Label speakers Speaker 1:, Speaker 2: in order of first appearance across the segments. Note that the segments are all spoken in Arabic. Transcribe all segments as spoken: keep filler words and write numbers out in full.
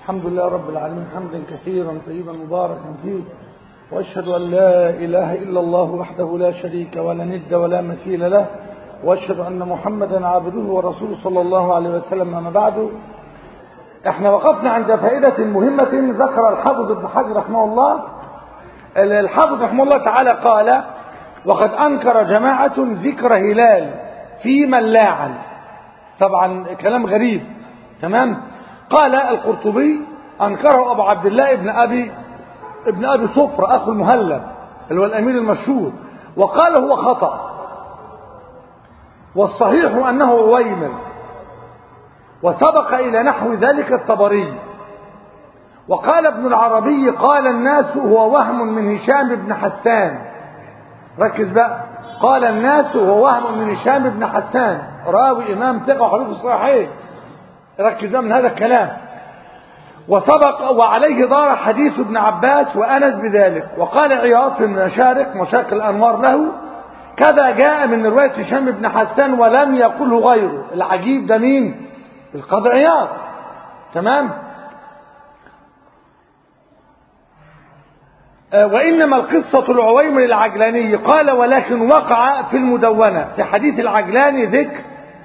Speaker 1: الحمد لله رب العالمين حمدا كثيرا طيبا مباركا فيه، وأشهد أن لا إله إلا الله وحده لا شريك ولا ند ولا مثيل له، وأشهد أن محمدا عبده ورسوله صلى الله عليه وسلم. أما بعد، احنا وقفنا عند فائدة مهمة ذكر الحافظ ابن حجر رحمه الله. الحافظ رحمه الله تعالى قال: وقد أنكر جماعة ذكر هلال في من لاعن. طبعا كلام غريب، تمام. قال القرطبي: أنكره أبو عبد الله ابن أبي ابن أبي صفر أخو المهلب اللي هو الأمير المشهور، وقال هو خطأ، والصحيح أنه عويمر، وسبق إلى نحو ذلك الطبري. وقال ابن العربي: قال الناس هو وهم من هشام بن حسان. ركز بقى، قال الناس هو وهم من هشام بن حسان، راوي إمام ثقة وحديث الصحيحين. ركز بقى من هذا الكلام. وسبق وعليه دار حديث ابن عباس وأنس بذلك. وقال عياض من مشارق مشاق الأنوار له: كذا جاء من رواية هشام بن حسان ولم يقله غيره. العجيب ده مين؟ القاضي عياض، تمام. وإنما القصة العويمر العجلاني. قال: ولكن وقع في المدونة في حديث العجلاني ذكر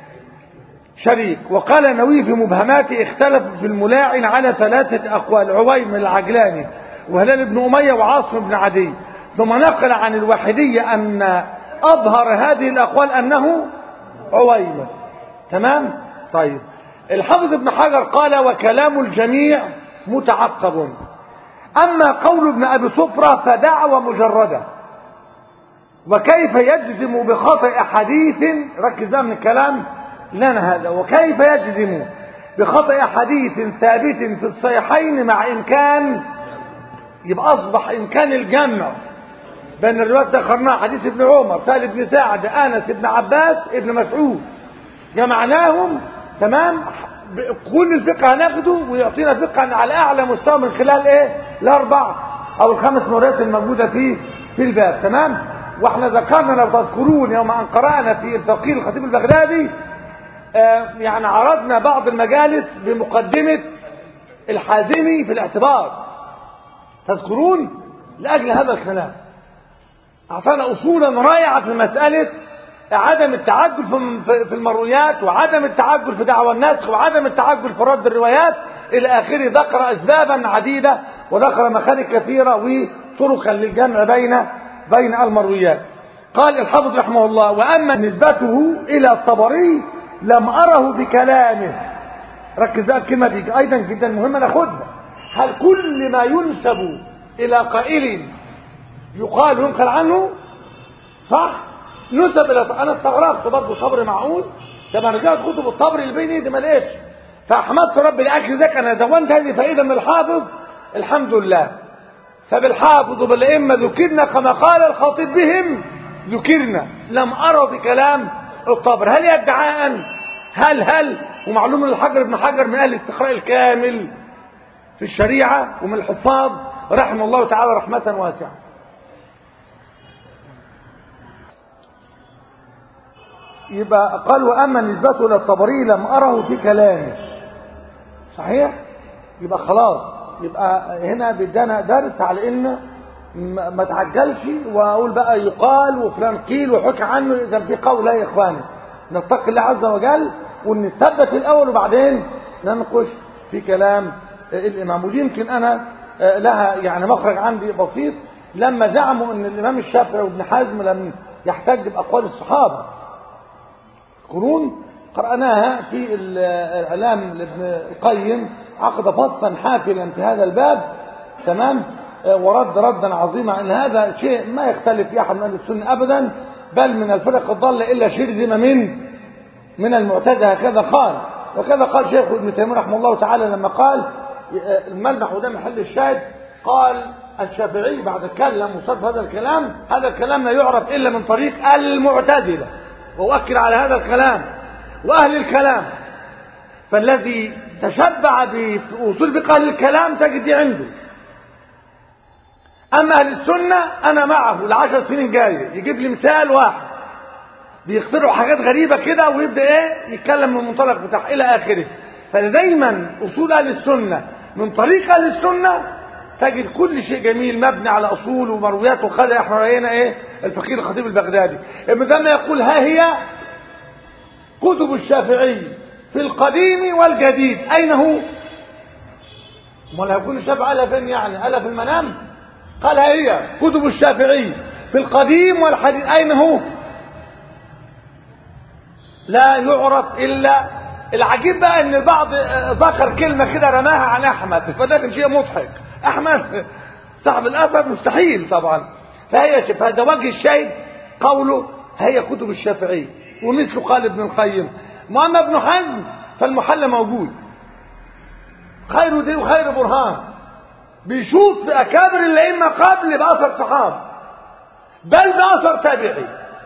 Speaker 1: شريك. وقال النووي في مبهماته: اختلف في الملاعن على ثلاثة أقوال: عويمر العجلاني وهلال بن أمية وعاصم بن عدي. ثم نقل عن الواحدية أن أظهر هذه الأقوال أنه عويمر، تمام. طيب، الحافظ ابن حجر قال: وكلام الجميع متعقب. أما قول ابن أبي صفرة فدعوى مجردة. وكيف يجزم بخطأ حديث؟ ركز من الكلام لنا هذا. وكيف يجزم بخطأ حديث ثابت في الصحيحين مع إمكان، يبقى أصبح إمكان الجمع بين الروايات ذكرناها: حديث ابن عمر، سهل بن سعد، أنس، ابن عباس، ابن مسعود، جمعناهم، تمام. كل الفقه هناخده ويعطينا فقه على أعلى مستوى من خلال إيه؟ الأربع أو الخمس مرات الموجودة في في الباب، تمام. واحنا ذكرنا لو تذكرون يوم أن قرأنا في الفقيه الخطيب البغدادي، آه يعني عرضنا بعض المجالس بمقدمة الحازمي في الاعتبار، تذكرون؟ لأجل هذا الكلام أعطانا أصولا رائعة في مسألة عدم التعجل في المرويات، وعدم التعجل في دعوى النسخ، وعدم التعجل في رد الروايات إلى آخره. ذكر أسبابا عديدة وذكر مخارج كثيرة وطرقا للجمع بين بين المرويات. قال الحافظ رحمه الله: وأما نسبته إلى الطبري لم أره بكلامه. ركز بقى الكلمة دي أيضا جدا مهمة ناخدها. هل كل ما ينسب إلى قائل يقال وينقل عنه؟ صح؟ نسب الى، انا استغربت برضه صبر معقول. لما رجعت كتب الطبري اللي بين ايدي ما لقيتش، فاحمدت ربي لاجل ذلك. انا دونت هذه فائده من الحافظ، الحمد لله. فبالحافظ وبالائمه ذكرنا كما قال الخطيب بهم ذكرنا، لم ارى بكلام الطبري. هل يدعاء؟ هل هل ومعلوم ان الحجر ابن حجر من اهل الاستقراء الكامل في الشريعه ومن الحفاظ رحمه الله تعالى رحمه واسعه. يبقى قال: وأما نسبته إلى الطبري لم أره في كلامه. صحيح؟ يبقى خلاص، يبقى هنا بدنا درس على إن ما تعجلش وأقول بقى يقال وفلان قيل وحكى عنه. إذا في قول، لا يا إخواني، نتقي الله عز وجل ونثبت الأول وبعدين ننقش في كلام الإمام. ودي يمكن أنا لها يعني مخرج عندي بسيط. لما زعموا أن الإمام الشافعي وابن حزم لم يحتج بأقوال الصحابة، قرون قرأناها في الإعلام لابن القيم، عقد فصلا حافلا في هذا الباب، تمام. ورد ردا عظيما ان هذا شيء ما يختلف في احد من اهل السنه ابدا، بل من الفرق الضاله الا شرذمه من من المعتزله. هكذا قال، وكذا قال شيخ ابن تيميه رحمه الله تعالى لما قال الملمح وده محل الشاهد. قال الشافعي بعد كلام وصرف هذا الكلام: هذا الكلام لا يعرف الا من طريق المعتزله، وأؤكد على هذا الكلام وأهل الكلام. فالذي تشبع بأصول فقه أهل الكلام تجد دي عنده. أما أهل السنة أنا معه العشر سنين جاية يجيب لي مثال واحد بيخترعوا حاجات غريبة كده ويبدأ إيه يتكلم من المنطلق بتاع إلى آخره. فدايما أصول أهل السنة من طريق اهل السنه تجد كل شيء جميل مبني على اصول ومرويات وخلق. احنا راينا ايه الفقيه الخطيب البغدادي ابن زمان يقول ها هي كتب الشافعي في القديم والجديد اين هو؟ امال هيكون الشافعي قالها فين يعني؟ قالها في المنام؟ قال ها هي كتب الشافعي في القديم والحديث اين هو؟ لا يعرف الا. العجيب بقى ان البعض ذكر كلمه كده رماها عن احمد، فده كان شيء مضحك. احمد صاحب الاثر مستحيل طبعا. فهي فهذا وجه الشيء قوله هي كتب الشافعي، ومثله قال ابن القيم. واما ابن حزم فالمحلى موجود، خير دين وخير برهان، بيشوط في اكابر الائمه قبل باثر صحابه بل باثر تابعي.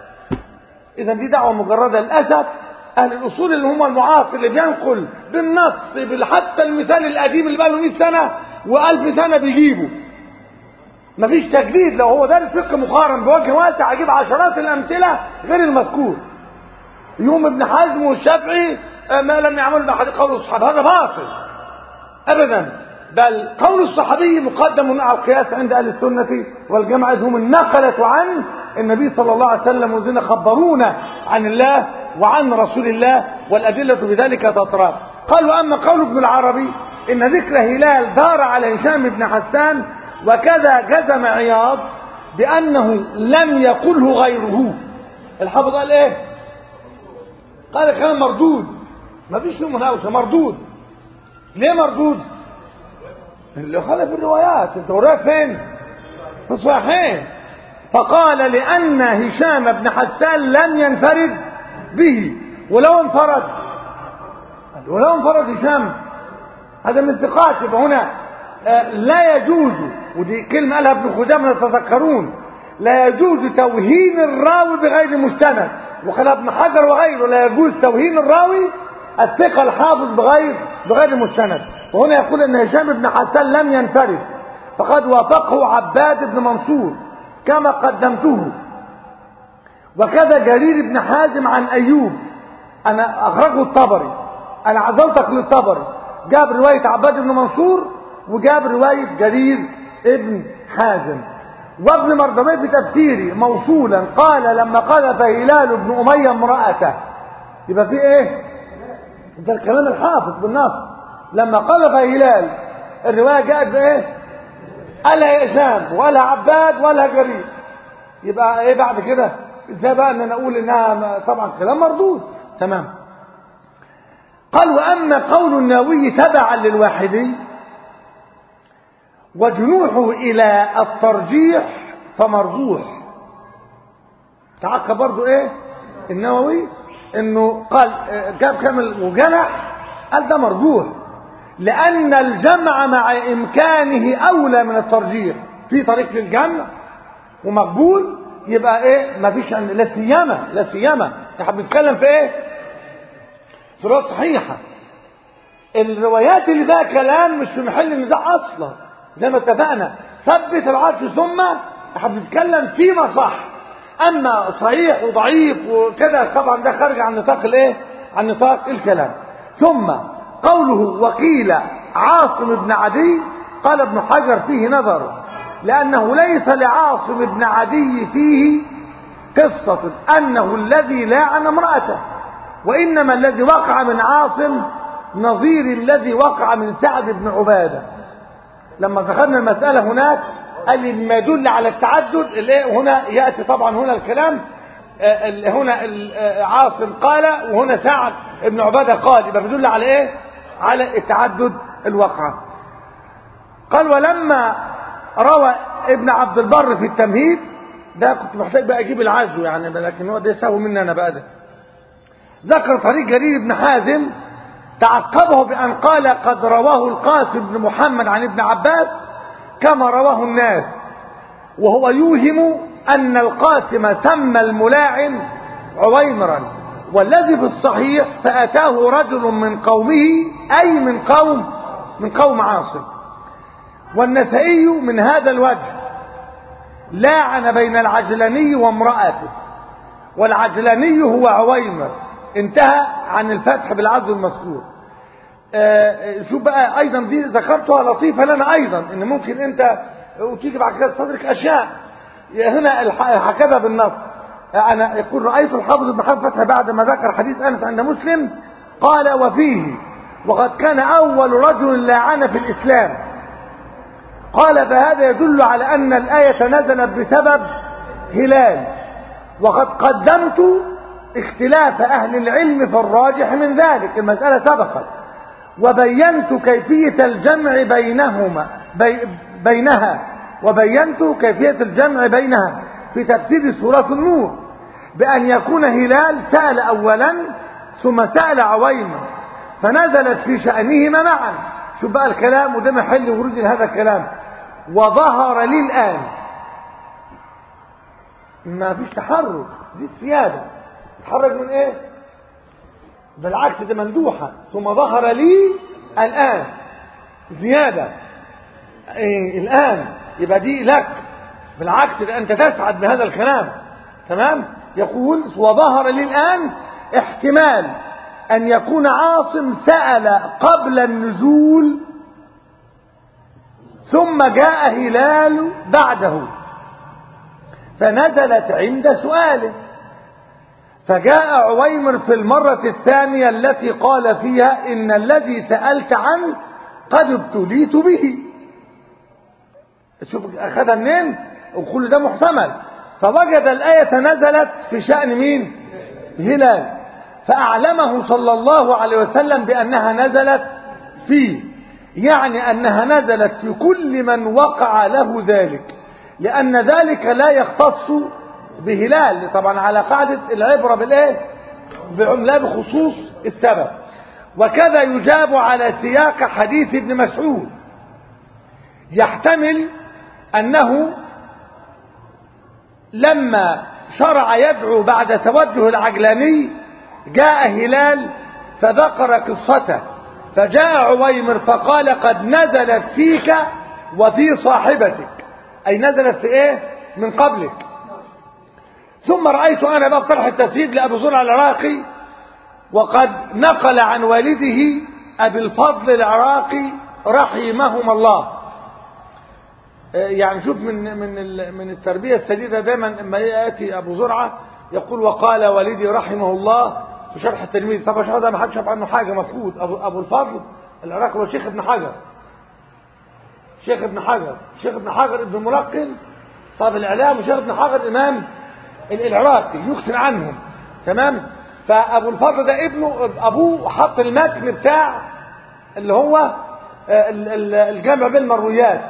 Speaker 1: اذا دي دعوه مجرده. للاسف اهل الاصول اللي هم المعاصر اللي بينقل بالنص حتى المثال القديم اللي بقى له مئة سنه والف سنه بيجيبه، مفيش تجديد. لو هو ده الفقه مقارن بوجه واسع اجيب عشرات الامثله غير المذكور. يوم ابن حزم والشافعي ما لم يعملوا بأحد قول الصحابه، هذا باطل ابدا. بل قول الصحابي مقدم على القياس عند اهل السنه والجماعه، هم النقله عن النبي صلى الله عليه وسلم والذين خبرونا عن الله وعن رسول الله، والادله في ذلك تطرق. قال واما قول ابن العربي ان ذكر هلال دار على هشام بن حسان، وكذا جزم عياض بانه لم يقله غيره. الحافظ قال ايه؟ قال كلام مردود، ما فيش فيه مناوشه، مردود. ليه مردود؟ اللي خالف الروايات. انت وراك فين؟ في الصحيحين. فقال لان هشام بن حسان لم ينفرد به، ولو انفرد ولو انفرد هشام هذا من الثقات. يبقى هنا آه لا يجوز، ودي كلمه قالها ابن خزيمه تتذكرون، لا يجوز توهين الراوي بغير مستند. وقال ابن حجر وغيره لا يجوز توهين الراوي الثقه الحافظ بغير بغير مستند. وهنا يقول ان هشام بن حسان لم ينفرد، فقد وافقه عباد بن منصور كما قدمته، وكذا جرير بن حازم عن ايوب. انا اخرجه الطبري، انا عزوتك للطبري، جاب روايه عباد بن منصور وجاب روايه جرير ابن حازم. وابن مردويه في تفسيره موصولا قال لما قذف هلال بن اميه امراته. يبقى في ايه؟ ده الكلام الحافظ بالنص. لما قذف هلال الروايه جاءت بايه؟ قالها هشام ولا عباد ولا جرير. يبقى ايه بعد كده؟ ازاي بقى ان انا اقول انها طبعا كلام مردود؟ تمام. قال واما قول النووي تبعا للواحدي وجنوحه الى الترجيح فمرجوح. تعقب برضو ايه النووي انه قال جاب كامل وجنح، قال ده مرجوح لان الجمع مع امكانه اولى من الترجيح. في طريق للجمع ومقبول، يبقى ايه مفيش عن لا سيما لا سيما احنا بنتكلم في ايه؟ في روايات صحيحه. الروايات اللي بقى كلام مش في محل النزاع اصلا، زي ما اتفقنا ثبت العرش ثم احنا بنتكلم فيما صح. اما صحيح وضعيف وكده طبعا ده خارج عن نطاق الايه؟ عن نطاق الكلام. ثم قوله وقيل عاصم بن عدي، قال ابن حجر فيه نظر، لانه ليس لعاصم بن عدي فيه قصة انه الذي لاعن امرأته، وانما الذي وقع من عاصم نظير الذي وقع من سعد بن عبادة. لما ذكرنا المسألة هناك قال لي ما يدل على التعدد اللي هنا يأتي طبعا هنا الكلام هنا عاصم قال وهنا سعد بن عبادة قال، يبقى بيدل على ايه؟ على التعدد الواقع. قال ولما روى ابن عبد البر في التمهيد، ده كنت محتاج بقى اجيب العزو يعني، لكن هو ده سهو مني انا بقى. ده ذكر طريق جرير بن حازم تعقبه بأن قال قد رواه القاسم بن محمد عن ابن عباس كما رواه الناس، وهو يوهم أن القاسم سمى الملاعن عويمرا، والذي في الصحيح فأتاه رجل من قومه أي من قوم من قوم عاصم. والنسائي من هذا الوجه لاعن بين العجلاني وامرأته، والعجلاني هو عويمر، انتهى عن الفتح بالعزو المذكور. آه شوف بقى ايضا دي ذكرتها لطيفة لنا ايضا، ان ممكن انت وتيجي بعد كده تصدرك اشياء هنا هكذا بالنص. انا يقول رأيت الحافظ ابن حجر فتح بعد ما ذكر حديث انس عند مسلم قال وفيه وقد كان اول رجل لاعن في الاسلام، قال فهذا يدل على ان الآية نزلت بسبب هلال، وقد قدمت اختلاف اهل العلم في الراجح من ذلك، المسألة سبقت، وبينت كيفية الجمع بينهما بي بينها وبينت كيفية الجمع بينها في تفسير سورة النور بأن يكون هلال سأل أولا ثم سأل عويمة فنزلت في شأنهما معا. شوف بقى الكلام، وده محل ورود هذا الكلام. وظهر لي الآن ما فيش تحرك، دي السيادة. تحرك من ايه؟ بالعكس ده مندوحة. ثم ظهر لي الآن زيادة إيه الآن، يبقى دي لك بالعكس، ده أنت تسعد بهذا الكلام. تمام. يقول وظهر لي الآن احتمال أن يكون عاصم سأل قبل النزول ثم جاء هلال بعده فنزلت عند سؤاله، فجاء عويمر في المرة الثانية التي قال فيها إن الذي سألت عنه قد ابتليت به. شوف أخذها منين، وكل ده محتمل. فوجد الآية نزلت في شأن مين؟ هلال، فأعلمه صلى الله عليه وسلم بأنها نزلت فيه، يعني أنها نزلت في كل من وقع له ذلك، لأن ذلك لا يختص بهلال طبعا على قاعدة العبرة بالإيه؟ بعملة بخصوص السبب. وكذا يجاب على سياق حديث ابن مسعود، يحتمل أنه لما شرع يدعو بعد توجه العجلاني جاء هلال فذكر قصته، فجاء عويمر فقال قد نزلت فيك وفي صاحبتك، أي نزلت في إيه؟ من قبلك. ثم رأيت أنا بقى طرح التفسير لأبو زرع العراقي، وقد نقل عن والده أبي الفضل العراقي رحمهما الله. يعني شوف من من من التربية السديدة دايما لما يأتي أبو زرعة يقول وقال والدي رحمه الله في شرح التلميذ. طبعا الشرح ده ما حدش يعرف عنه حاجة، مفقود. أبو, أبو الفضل العراقي هو شيخ ابن حجر، شيخ ابن حجر شيخ ابن حجر ابن ملقن صاحب الإعلام، وشيخ ابن حجر إمام العراقي يكسر عنهم. تمام. فأبو الفضل ده ابنه، أبوه حط المتن بتاع اللي هو الجمع بين المرويات،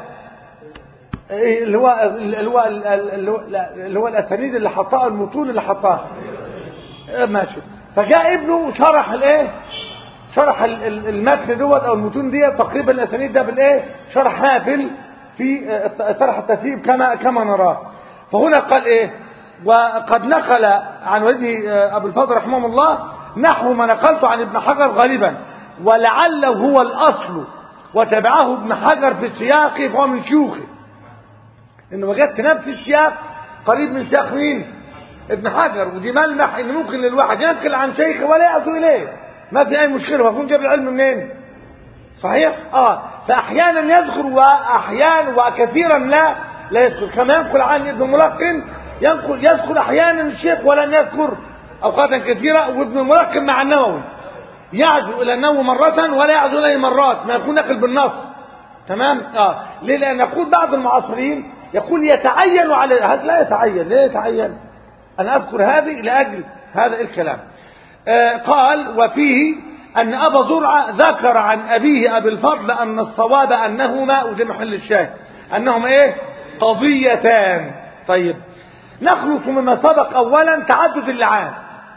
Speaker 1: اللي هو اللي هو اللي هو الاسانيد اللي حطها، المتون اللي حطها. ماشي. فجاء ابنه شرح الايه، شرح المتن دوت او المتون دي تقريبا الاسانيد ده بالايه، شرح هافل في شرح التفسير كما كما نراه. فهنا قال ايه، وقد نقل عن وجه ابو الفضل رحمه الله نحو ما نقلته عن ابن حجر غالبا، ولعله هو الاصل وتبعه ابن حجر في السياق فهو من شيوخه، انه وجدت نفس السياق قريب من سياق مين؟ ابن حجر. ودي ملمح ان ممكن للواحد ينقل عن شيخه ولا يعزو اليه، ما في اي مشكله، ويكون جاب العلم منين؟ صحيح؟ اه. فاحيانا يذكر واحيانا وكثيرا لا لا يذكر، كما ينقل عن ابن ملقن ينقل يذكر احيانا الشيخ ولم يذكر اوقاتا كثيره، وابن ملقن مع النووي يعزو الى النووي مره ولا يعزو اليه مرات، ما يكون نقل بالنص. تمام. اه. ليه؟ لان يقول بعض المعاصرين يقول يتعين على هذا، لا يتعين. ليه يتعين؟ انا اذكر هذه لاجل هذا الكلام. آه قال وفيه ان ابا زرعه ذكر عن ابيه ابي الفضل ان الصواب انهما، وده محل الشاهد، انهما ايه؟ قضيتان. طيب نخلص مما سبق. اولا تعدد اللعان،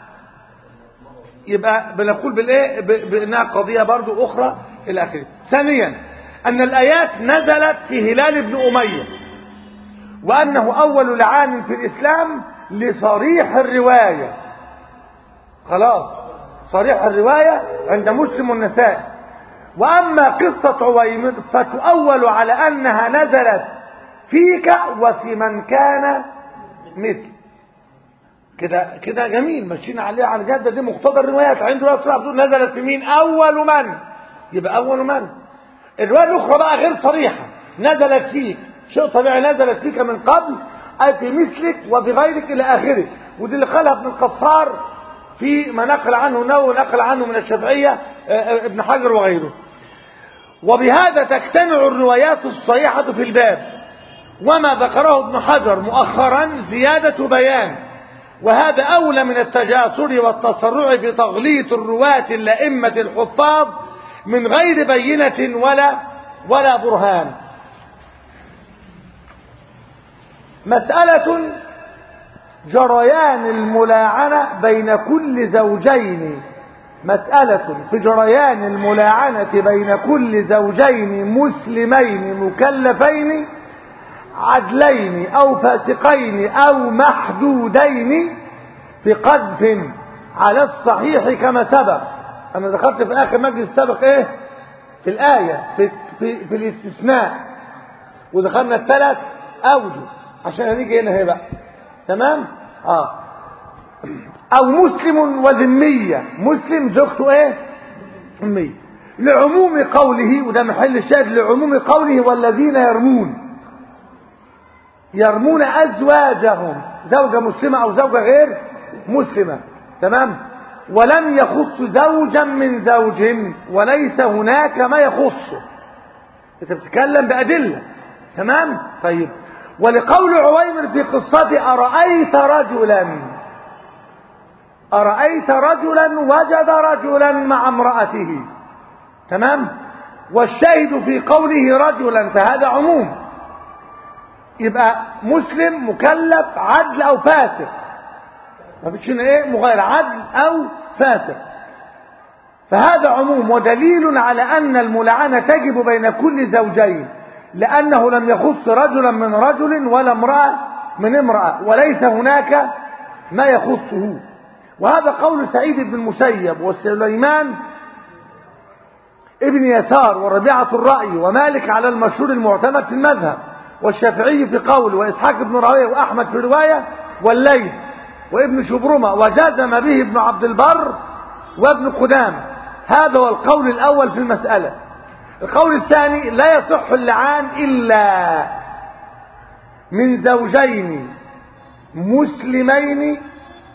Speaker 1: يبقى بنقول بالايه، بانها قضيه برضو اخرى الى اخره. ثانيا ان الايات نزلت في هلال بن اميه، وانه اول لعان في الاسلام لصريح الروايه. خلاص صريح الروايه عند مسلم والنسائي. واما قصه عويمر فتؤول على انها نزلت فيك وفي من كان مثل كده. كده جميل، ماشيين عليه على الجاده دي، مقتضى الروايات. عنده رسول بتقول نزلت في مين؟ اول من يبقى أول من. الرواية الأخرى بقى غير صريحة، نزلت فيك شيء طبيعي، نزلت فيك من قبل أي في مثلك وفي غيرك إلى آخره. ودي اللي قالها ابن القصار في ما نقل عنه نووي ونقل عنه من الشافعية ابن حجر وغيره. وبهذا تجتمع الروايات الصحيحة في الباب، وما ذكره ابن حجر مؤخرا زيادة بيان، وهذا أولى من التجاسر والتسرع في تغليط الرواة الأئمة الحفاظ من غير بينة ولا ولا برهان. مسألة جريان الملاعنة بين كل زوجين، مسألة في جريان الملاعنة بين كل زوجين مسلمين مكلفين عدلين أو فاسقين أو محدودين في قذف على الصحيح كما سبق. أنا ذكرت في آخر مجلس السابق إيه في الآية في, في, في الاستثناء، ودخلنا الثلاث أوجه عشان هنيجي هنا هي بقى تمام. آه أو مسلم وذمية، مسلم زوجته إيه ذمية، لعموم قوله، وده محل الشاهد، لعموم قوله والذين يرمون يرمون أزواجهم، زوجة مسلمة أو زوجة غير مسلمة تمام. ولم يخص زوجا من زوج، وليس هناك ما يخصه، انت بتتكلم بأدلة تمام. طيب، ولقول عويمر في قصته أرأيت رجلا أرأيت رجلا وجد رجلا مع امرأته تمام، والشاهد في قوله رجلا فهذا عموم، يبقى مسلم مكلف عدل أو فاسق، ما فيش هنا ايه مغير، عدل أو فاسق، فهذا عموم ودليل على أن الملاعنة تجب بين كل زوجين، لأنه لم يخص رجلا من رجل ولا امرأة من امرأة، وليس هناك ما يخصه. وهذا قول سعيد بن المسيب وسليمان ابن يسار وربيعة الرأي ومالك على المشهور المعتمد في المذهب، والشافعي في قول، وإسحاق بن راهويه وأحمد في رواية، والليث وابن شبرمة، وجزم به ابن عبد البر وابن قدامة. هذا هو القول الأول في المسألة. القول الثاني: لا يصح اللعان إلا من زوجين مسلمين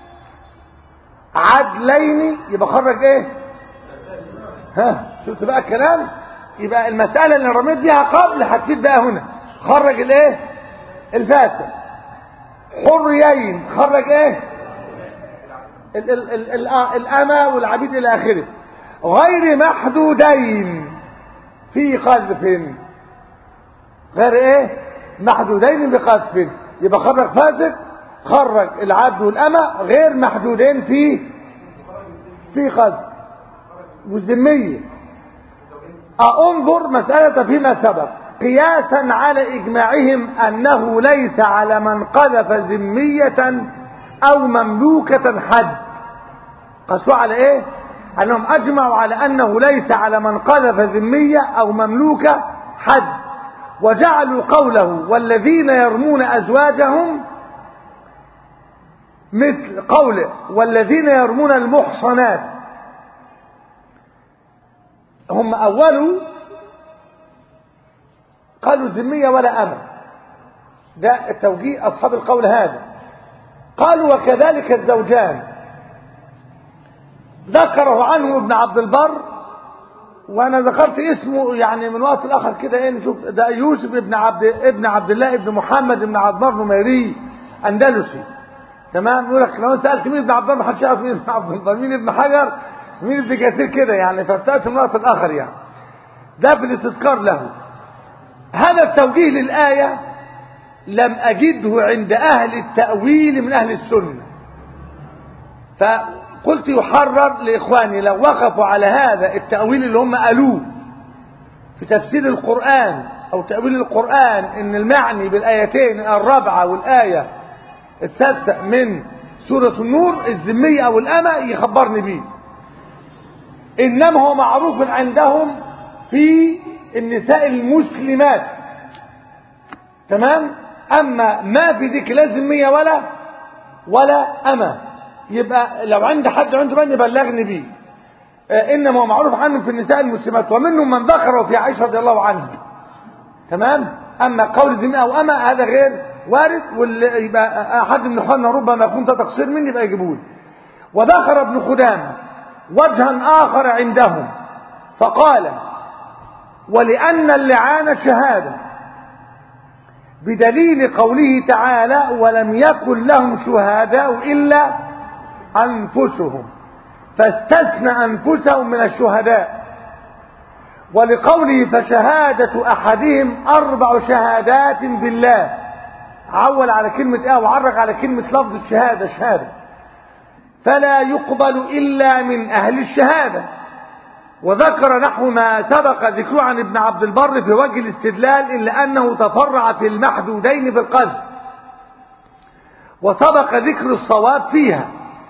Speaker 1: عدلين. يبقى خرج ايه؟ ها شفت بقى الكلام؟ يبقى المسألة اللي رميت بيها قبل هتفيد بقى هنا. خرج الايه؟ الفاسق. حريين خرج ايه؟ ال ال ال ال الأمة والعبيد إلى آخره. غير محدودين في قذف، غير ايه؟ محدودين بقذف. يبقى خرج فاسق، خرج العبد والأمة، غير محدودين في في قذف والذمية. أنظر مسألة فيما سبق قياسا على إجماعهم أنه ليس على من قذف ذمية أو مملوكة حد. قاسوا على إيه؟ أنهم أجمعوا على أنه ليس على من قذف ذمية أو مملوكة حد، وجعلوا قوله والذين يرمون أزواجهم مثل قوله والذين يرمون المحصنات. هم أولوا قالوا ذمية ولا أمر، ده التوجيه أصحاب القول هذا. قالوا وكذلك الزوجان، ذكره عنه ابن عبد البر، وانا ذكرت اسمه يعني من وقت الاخر كده ايه نشوف، ده يوسف ابن عبد ابن عبد الله ابن محمد ابن عبد الله النميري اندلسي تمام. يقول لك لو سالت مين ابن عبد الله ما حدش يعرف مين ابن عبد البر، مين ابن حجر، مين ابن كثير كده يعني، فابتدأت من وقت الاخر يعني. ده في الاستذكار له. هذا التوجيه للآية لم أجده عند أهل التأويل من أهل السنة، فقلت يحرر لإخواني لو وقفوا على هذا التأويل اللي هم قالوه في تفسير القرآن أو تأويل القرآن، إن المعني بالآيتين الرابعة والآية السادسة من سورة النور الذمية أو الأمة، يخبرني بيه. إنما هو معروف عندهم في النساء المسلمات تمام، أما ما في ذكر لا ذمية ولا ولا أمة. يبقى لو عند حد عنده بني بلغني بيه. إنما هو معروف عنه في النساء المسلمات، ومنهم من ذكره في عائشة رضي الله عنها. تمام. أما قول ذمة أو أما هذا غير وارد، واللي يبقى أحد من إخواننا ربما يكون ده تقصير مني يبقى يجيبوه. وذكر ابن خدامة وجها آخر عندهم فقال: ولأن اللعان شهادة، بدليل قوله تعالى: ولم يكن لهم شهداء إلا أنفسهم، فاستثنى أنفسهم من الشهداء. ولقوله: فشهادة أحدهم أربع شهادات بالله، عول على كلمة ايه وعرق على كلمة لفظ الشهادة شهادة، فلا يقبل إلا من أهل الشهادة. وذكر نحو ما سبق ذكره عن ابن عبد البر في وجه الاستدلال، إلا أنه تفرع في المحدودين بالقذف، وسبق ذكر الصواب فيها.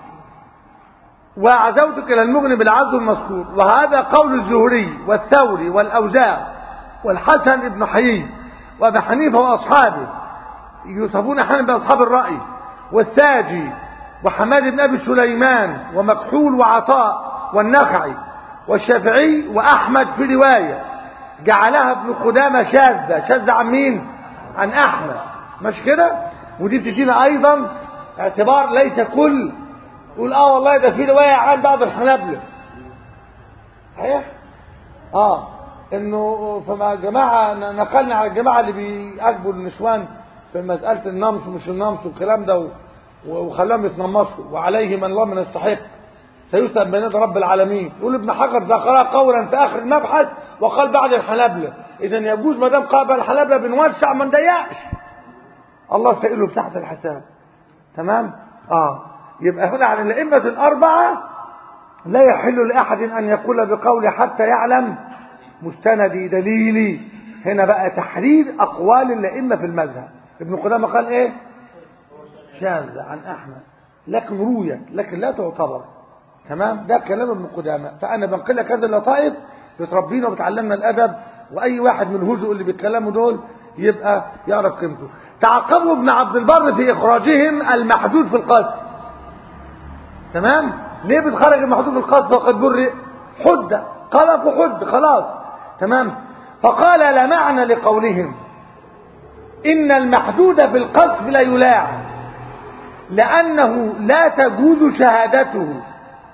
Speaker 1: وعزوتك إلى المغني بالعزو المذكور. وهذا قول الزهري والثوري والأوزاع والحسن بن حيي وأبي حنيفة وأصحابه، يوصفون أحيانا بأصحاب الرأي، والساجي وحماد بن أبي سليمان ومكحول وعطاء والنخعي والشافعي وأحمد في رواية جعلها ابن قدامة شاذة. شاذة عن مين؟ عن أحمد، مش كده؟ ودي بتدينا أيضا اعتبار ليس كل يقول اه والله ده في رواية عن بعض الحنابلة. صحيح؟ اه انه فما جماعة نقلنا على الجماعة اللي بيعجبوا النسوان في مسألة النمس ومش النمس والكلام ده، وخلاهم يتنمصوا، وعليه من الله من يستحق سيسأل بين يدي رب العالمين. يقول ابن حجر ذكرها قولا في آخر المبحث وقال بعد الحنابلة. إذا يجوز ما دام قابل الحنابلة بنوسع ما نضيقش، الله سائله في تحت الحساب. تمام؟ اه يبقى هنا عن الأئمة الأربعة لا يحل لأحد أن يقول بقول حتى يعلم مستندي دليلي. هنا بقى تحرير أقوال الأئمة في المذهب. ابن قدامة قال إيه؟ شاذة عن أحمد، لكن رويت لكن لا تعتبر. تمام؟ ده كلام ابن قدامة. فأنا بنقل لك هذه اللطائف بتربينا وبتعلمنا الأدب، وأي واحد من الهزء اللي بيتكلموا دول يبقى يعرف قيمته. تعقبوا ابن عبد البر في إخراجهم المحدود في القذف. تمام؟ ليه بتخرج المحدود في القذف وقد برئ؟ حدة، قذف حد خلاص. تمام؟ فقال: لا معنى لقولهم إن المحدود في القذف لا يلاعن، لأنه لا تجوز شهادته.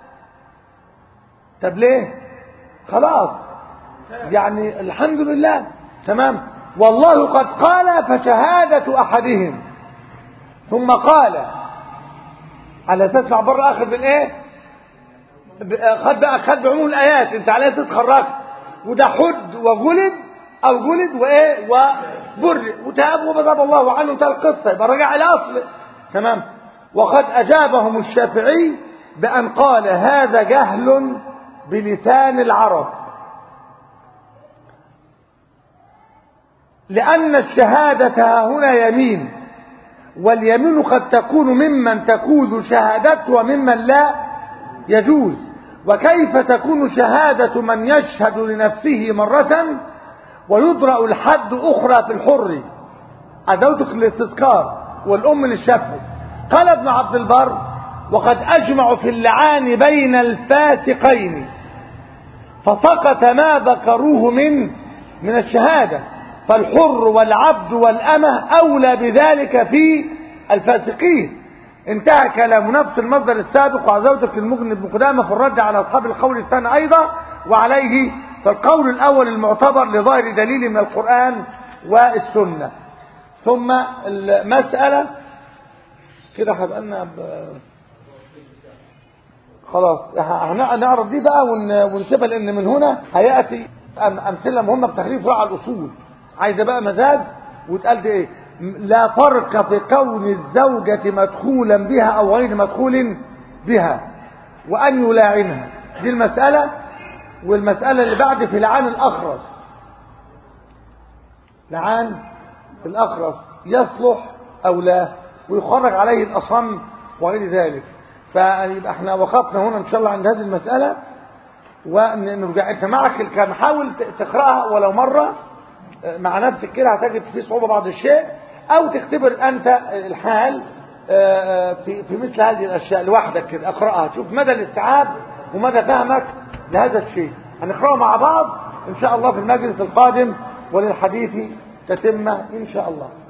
Speaker 1: طب ليه؟ خلاص يعني الحمد لله. تمام؟ والله قد قال: فشهادة أحدهم، ثم قال على اساس معبر اخر بالايه؟ خد بقى خد بعموم الايات، انت على اساس خرجت، وده حد وجلد او جلد وايه وبر وتاب وبذب الله عنه، انتهى القصه، يبقى رجع الى اصله. تمام؟ وقد اجابهم الشافعي بان قال: هذا جهل بلسان العرب، لان الشهاده هنا يمين، واليمين قد تكون ممن تجوز شهادته وممن لا يجوز. وكيف تكون شهادة من يشهد لنفسه مرة ويدرأ الحد أخرى في الحر؟ أدوتك الاستذكار والأم للشفع. قال ابن عبد البر: وقد أجمعوا في اللعان بين الفاسقين، فسقط ما ذكروه من من الشهادة، فالحر والعبد والأمة أولى بذلك في الفاسقين. انتهى كلام نفس المصدر السابق. وعزوتك المغني بن قدامة في الرد على أصحاب القول الثاني أيضا، وعليه فالقول الأول المعتبر لظاهر دليل من القرآن والسنة. ثم المسألة كده هيبقى لنا ب... خلاص هنعرض دي بقى ونسيبها، لأن من هنا هيأتي أمثلة مهمة بتخريف رعى الأصول، عايزة بقى مزاج. وتقال دي ايه؟ لا فرق في كون الزوجة مدخولا بها او غير مدخول بها وان يلاعنها، دي المسألة. والمسألة اللي بعد في لعان الاخرس، لعان الاخرس يصلح او لا، ويخرج عليه الاصم وغير ذلك. فيبقى احنا وقفنا هنا ان شاء الله عند هذه المسألة، ونرجع انت معك كان حاول تقرأها ولو مرة مع نفسك كده، هتجد فيه صعوبة بعض الشيء، او تختبر انت الحال في في مثل هذه الاشياء لوحدك كده، اقرأها تشوف مدى الاستيعاب ومدى فهمك لهذا الشيء. هنقرأه مع بعض إن شاء الله في المجلس القادم، وللحديث تتمة إن شاء الله.